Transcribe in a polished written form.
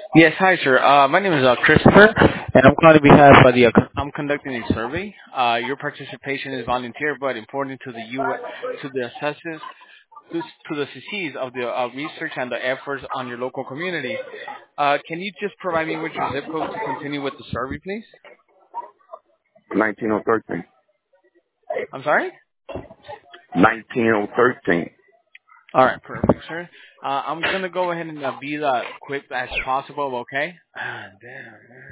Yes, hi, sir. My name is Christopher, and I'm calling on behalf of I'm conducting a survey. Your participation is volunteer, but important to to the assessors, to the success of the research and the efforts on your local community. Can you just provide me with your zip code to continue with the survey, please? 19013. I'm sorry? 19013. All right, perfect, sir. I'm going to go ahead and be quick as possible, okay? Ah, damn.